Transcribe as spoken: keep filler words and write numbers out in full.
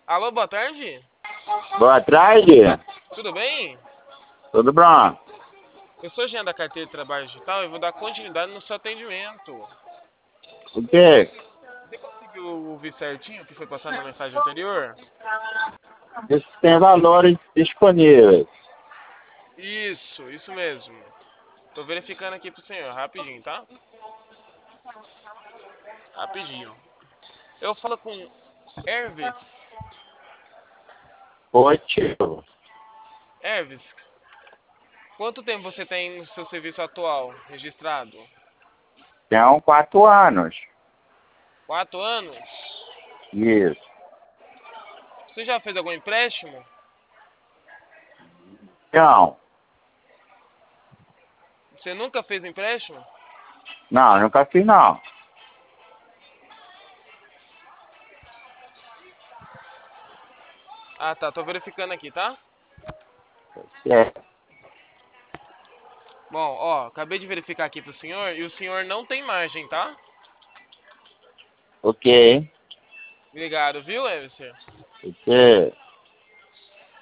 Alô, boa tarde. Boa tarde. Tudo bem? Tudo bom? Eu sou Jean da carteira de trabalho digital e vou dar continuidade no seu atendimento. O quê? Você conseguiu ouvir certinho o que foi passado na mensagem anterior? Isso tem valores disponíveis. Isso, isso mesmo. Tô verificando aqui pro senhor, rapidinho, tá? Rapidinho. Eu falo com Herves. Positivo. Herves, quanto tempo você tem no seu serviço atual registrado? Tem quatro anos. Quatro anos? Isso. Você já fez algum empréstimo? Não. Você nunca fez empréstimo? Não, nunca fiz não. Ah, tá. Tô verificando aqui, tá? É. Bom, ó, acabei de verificar aqui pro senhor e o senhor não tem margem, tá? Ok. Obrigado, viu, Everson? Ok.